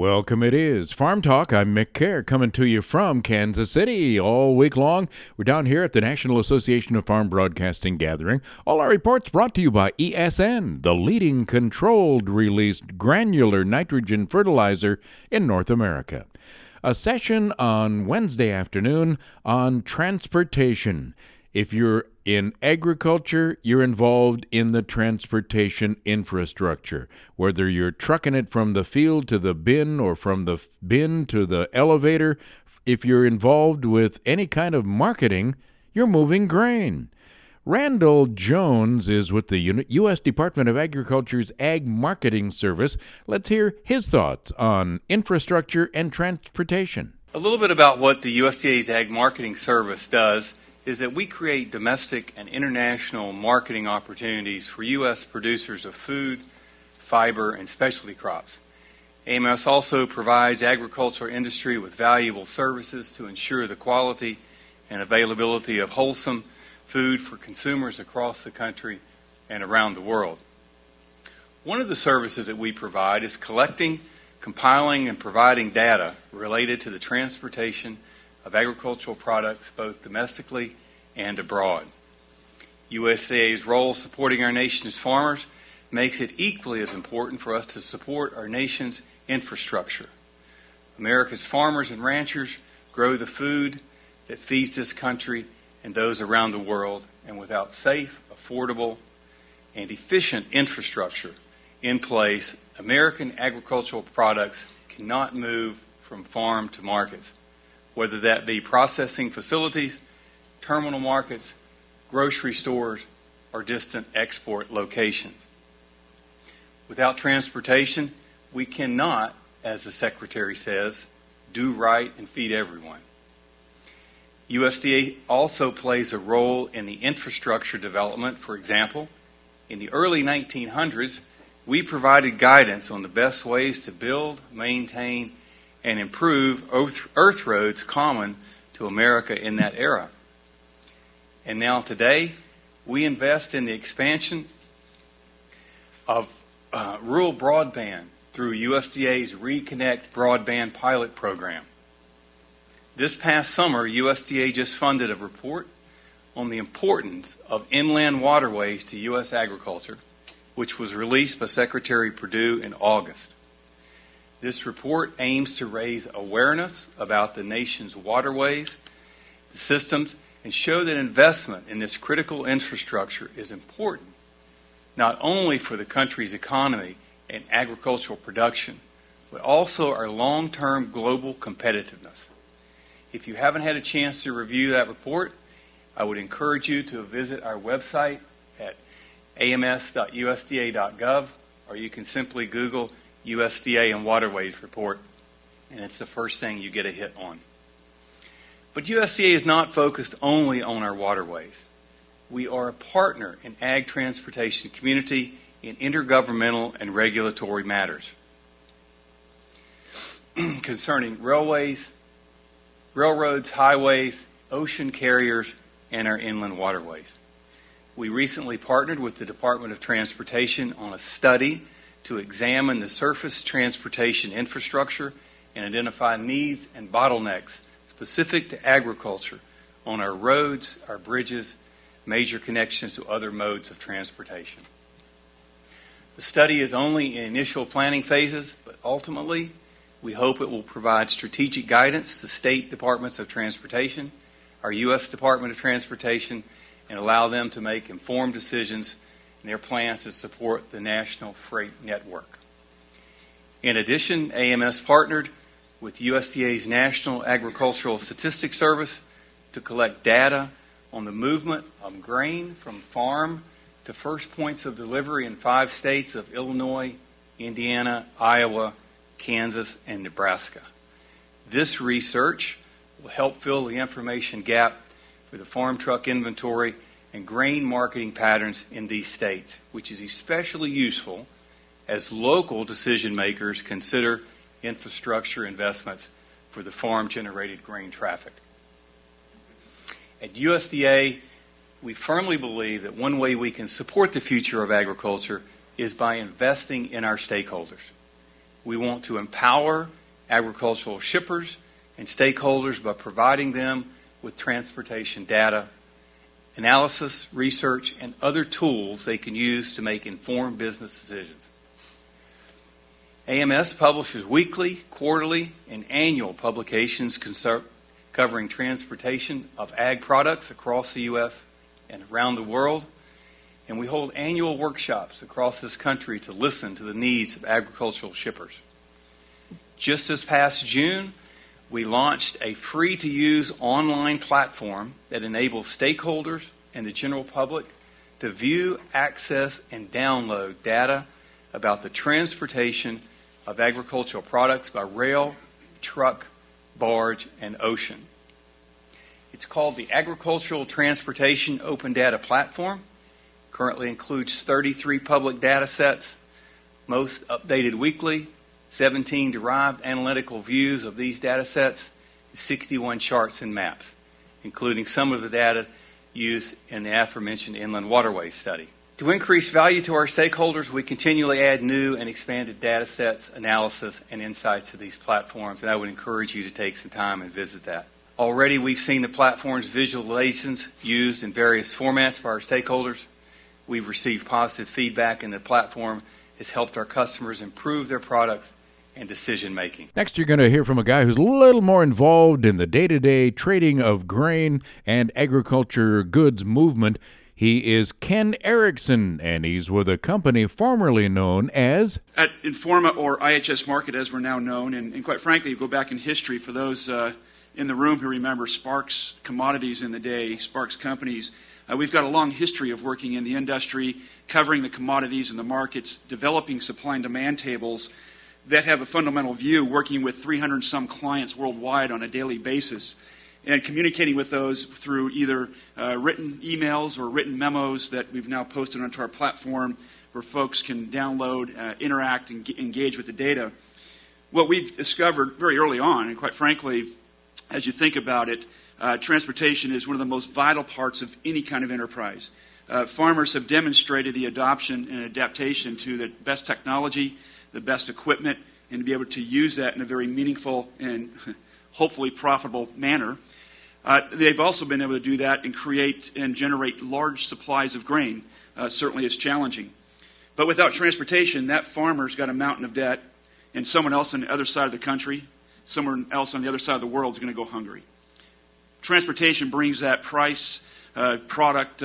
Welcome it is. Farm Talk. I'm Mick Kerr coming to you from Kansas City all week long. We're down here at the National Association of Farm Broadcasting Gathering. All our reports brought to you by ESN, the leading controlled released granular nitrogen fertilizer in North America. A session on Wednesday afternoon on transportation. If you're in agriculture, you're involved in the transportation infrastructure. Whether you're trucking it from the field to the bin or from the bin to the elevator, if you're involved with any kind of marketing, you're moving grain. Randall Jones is with the U.S. Department of Agriculture's Ag Marketing Service. Let's hear his thoughts on infrastructure and transportation. A little bit about what the USDA's Ag Marketing Service does is that we create domestic and international marketing opportunities for U.S. producers of food, fiber, and specialty crops. AMS also provides agricultural industry with valuable services to ensure the quality and availability of wholesome food for consumers across the country and around the world. One of the services that we provide is collecting, compiling, and providing data related to the transportation of agricultural products both domestically and abroad. USDA's role supporting our nation's farmers makes it equally as important for us to support our nation's infrastructure. America's farmers and ranchers grow the food that feeds this country and those around the world, and without safe, affordable, and efficient infrastructure in place, American agricultural products cannot move from farm to markets, whether that be processing facilities, terminal markets, grocery stores, or distant export locations. Without transportation, we cannot, as the Secretary says, do right and feed everyone. USDA also plays a role in the infrastructure development. For example, in the early 1900s, we provided guidance on the best ways to build, maintain, and improve earth roads common to America in that era. And now today, we invest in the expansion of rural broadband through USDA's Reconnect Broadband Pilot Program. This past summer, USDA just funded a report on the importance of inland waterways to U.S. agriculture, which was released by Secretary Perdue in August. This report aims to raise awareness about the nation's waterways, the systems, and show that investment in this critical infrastructure is important, not only for the country's economy and agricultural production, but also our long-term global competitiveness. If you haven't had a chance to review that report, I would encourage you to visit our website at ams.usda.gov, or you can simply Google USDA and Waterways Report, and it's the first thing you get a hit on. But USDA is not focused only on our waterways. We are a partner in ag transportation community in intergovernmental and regulatory matters concerning railways, railroads, highways, ocean carriers, and our inland waterways. We recently partnered with the Department of Transportation on a study to examine the surface transportation infrastructure and identify needs and bottlenecks specific to agriculture on our roads, our bridges, major connections to other modes of transportation. The study is only in initial planning phases, but ultimately we hope it will provide strategic guidance to state departments of transportation, our U.S. Department of Transportation, and allow them to make informed decisions in their plans to support the national freight network. In addition, AMS partnered with USDA's National Agricultural Statistics Service to collect data on the movement of grain from farm to first points of delivery in 5 states of Illinois, Indiana, Iowa, Kansas, and Nebraska. This research will help fill the information gap for the farm truck inventory and grain marketing patterns in these states, which is especially useful as local decision makers consider infrastructure investments for the farm-generated grain traffic. At USDA, we firmly believe that one way we can support the future of agriculture is by investing in our stakeholders. We want to empower agricultural shippers and stakeholders by providing them with transportation data, analysis, research, and other tools they can use to make informed business decisions. AMS publishes weekly, quarterly, and annual publications covering transportation of ag products across the U.S. and around the world. And we hold annual workshops across this country to listen to the needs of agricultural shippers. Just this past June, we launched a free-to-use online platform that enables stakeholders and the general public to view, access, and download data about the transportation of agricultural products by rail, truck, barge, and ocean. It's called the Agricultural Transportation Open Data Platform. Currently includes 33 public data sets, most updated weekly, 17 derived analytical views of these data sets, 61 charts and maps, including some of the data used in the aforementioned Inland Waterways study. To increase value to our stakeholders, we continually add new and expanded data sets, analysis, and insights to these platforms, and I would encourage you to take some time and visit that. Already we've seen the platform's visualizations used in various formats by our stakeholders. We've received positive feedback, and the platform has helped our customers improve their products and decision making. Next, you're going to hear from a guy who's a little more involved in the day-to-day trading of grain and agriculture goods movement. He is Ken Erickson, and he's with a company formerly known as... At Informa, or IHS Markit as we're now known, and quite frankly, you go back in history, for those in the room who remember Sparks Commodities in the day, Sparks Companies, we've got a long history of working in the industry, covering the commodities and the markets, developing supply and demand tables that have a fundamental view, working with 300-some clients worldwide on a daily basis, and communicating with those through either written emails or written memos that we've now posted onto our platform where folks can download, interact, and engage with the data. What we've discovered very early on, and quite frankly, as you think about it, transportation is one of the most vital parts of any kind of enterprise. Farmers have demonstrated the adoption and adaptation to the best technology, the best equipment, and to be able to use that in a very meaningful and hopefully profitable manner. They've also been able to do that and create and generate large supplies of grain. Certainly is challenging. But without transportation, that farmer's got a mountain of debt, and someone else on the other side of the country, someone else on the other side of the world is going to go hungry. Transportation brings that price, product,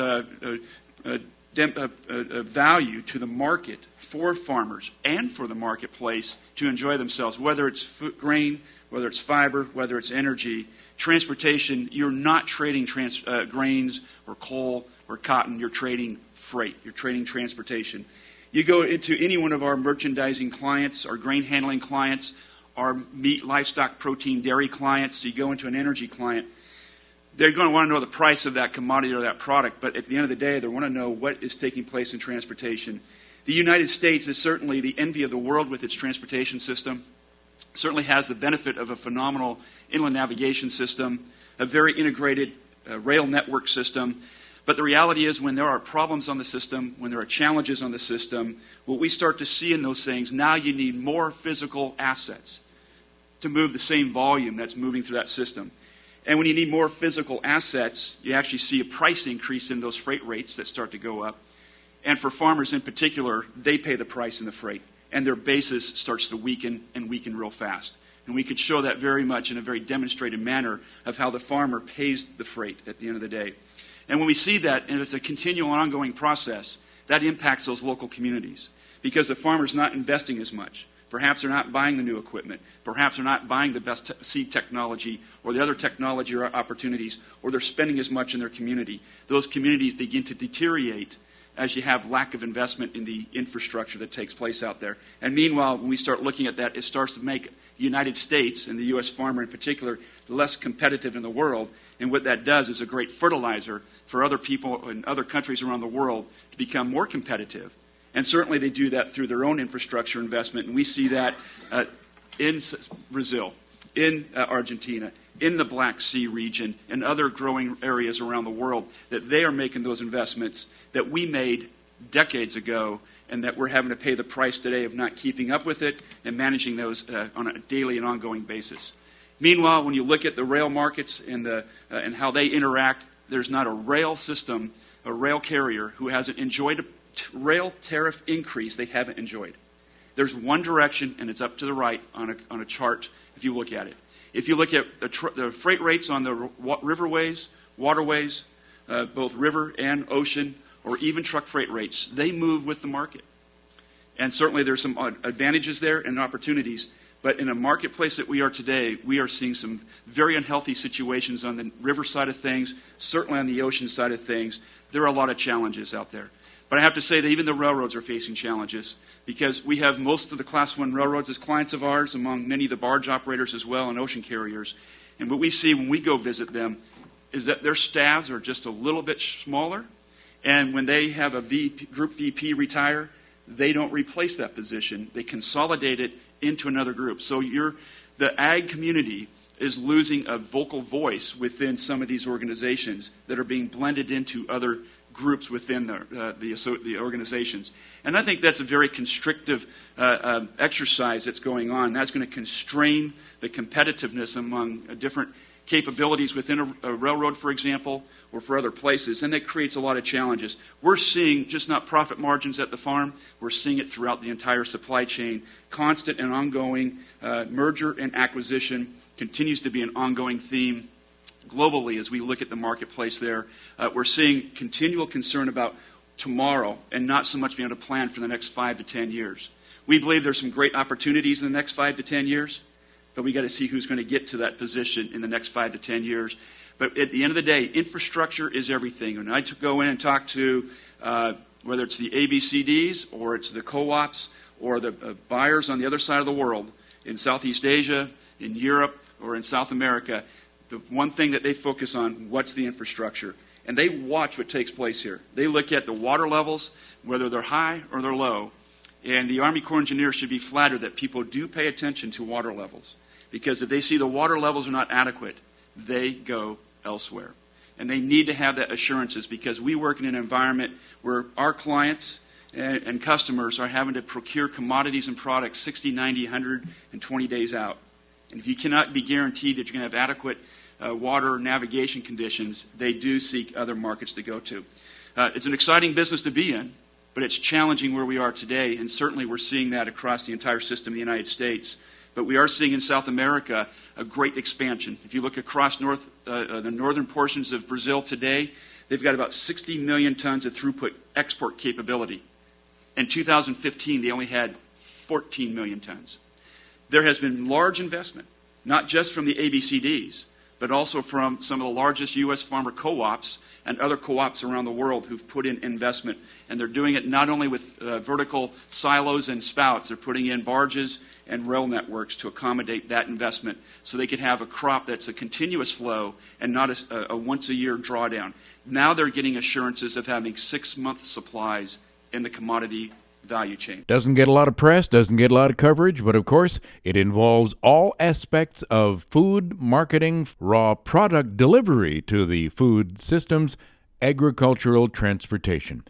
value to the market for farmers and for the marketplace to enjoy themselves, whether it's grain, whether it's fiber, whether it's energy. Transportation, you're not trading grains or coal or cotton, you're trading freight, you're trading transportation. You go into any one of our merchandising clients, our grain handling clients, our meat, livestock, protein, dairy clients, you go into an energy client, they're going to want to know the price of that commodity or that product, but at the end of the day, they want to know what is taking place in transportation. The United States is certainly the envy of the world with its transportation system. Certainly has the benefit of a phenomenal inland navigation system, a very integrated rail network system. But the reality is when there are problems on the system, when there are challenges on the system, what we start to see in those things, now you need more physical assets to move the same volume that's moving through that system. And when you need more physical assets, you actually see a price increase in those freight rates that start to go up. And for farmers in particular, they pay the price in the freight, and their basis starts to weaken and weaken real fast. And we could show that very much in a very demonstrated manner of how the farmer pays the freight at the end of the day. And when we see that, and it's a continual and ongoing process, that impacts those local communities because the farmer's not investing as much. Perhaps they're not buying the new equipment. Perhaps they're not buying the best seed technology or the other technology or opportunities, or they're spending as much in their community. Those communities begin to deteriorate as you have lack of investment in the infrastructure that takes place out there. And meanwhile, when we start looking at that, it starts to make the United States, and the U.S. farmer in particular, less competitive in the world. And what that does is a great fertilizer for other people in other countries around the world to become more competitive. And certainly they do that through their own infrastructure investment. And we see that in Brazil, in Argentina, in the Black Sea region, and other growing areas around the world, that they are making those investments that we made decades ago and that we're having to pay the price today of not keeping up with it and managing those on a daily and ongoing basis. Meanwhile, when you look at the rail markets and how they interact, there's not a rail system, a rail carrier who hasn't enjoyed a rail tariff increase they haven't enjoyed. There's one direction, and it's up to the right on a chart if you look at it. If you look at the freight rates on the riverways, waterways, both river and ocean, or even truck freight rates, they move with the market. And certainly there's some advantages there and opportunities. But in a marketplace that we are today, we are seeing some very unhealthy situations on the river side of things, certainly on the ocean side of things. There are a lot of challenges out there. But I have to say that even the railroads are facing challenges because we have most of the Class I railroads as clients of ours, among many of the barge operators as well and ocean carriers. And what we see when we go visit them is that their staffs are just a little bit smaller. And when they have a group VP retire, they don't replace that position. They consolidate it into another group. So the ag community is losing a vocal voice within some of these organizations that are being blended into other groups within the organizations. And I think that's a very constrictive exercise that's going on. That's going to constrain the competitiveness among different capabilities within a railroad, for example, or for other places, and that creates a lot of challenges. We're seeing just not profit margins at the farm, we're seeing it throughout the entire supply chain. Constant and ongoing merger and acquisition continues to be an ongoing theme globally as we look at the marketplace there. We're seeing continual concern about tomorrow and not so much being able to plan for the next 5 to 10 years. We believe there's some great opportunities in the next 5 to 10 years, but we got to see who's going to get to that position in the next 5 to 10 years. But at the end of the day, infrastructure is everything. When I go in and talk to whether it's the ABCDs or it's the co-ops or the buyers on the other side of the world, in Southeast Asia, in Europe, or in South America, the one thing that they focus on, what's the infrastructure? And they watch what takes place here. They look at the water levels, whether they're high or they're low. And the Army Corps of Engineers should be flattered that people do pay attention to water levels. Because if they see the water levels are not adequate, they go elsewhere. And they need to have that assurances because we work in an environment where our clients and customers are having to procure commodities and products 60, 90, 120 days out. And if you cannot be guaranteed that you're going to have adequate water navigation conditions, they do seek other markets to go to. It's an exciting business to be in, but it's challenging where we are today, and certainly we're seeing that across the entire system of the United States. But we are seeing in South America a great expansion. If you look across the northern portions of Brazil today, they've got about 60 million tons of throughput export capability. In 2015, they only had 14 million tons. There has been large investment, not just from the ABCDs, but also from some of the largest U.S. farmer co-ops and other co-ops around the world who've put in investment. And they're doing it not only with vertical silos and spouts, they're putting in barges and rail networks to accommodate that investment so they can have a crop that's a continuous flow and not a once-a-year drawdown. Now they're getting assurances of having 6-month supplies in the commodity value chain. Doesn't get a lot of press, doesn't get a lot of coverage, but of course it involves all aspects of food marketing, raw product delivery to the food systems, agricultural transportation.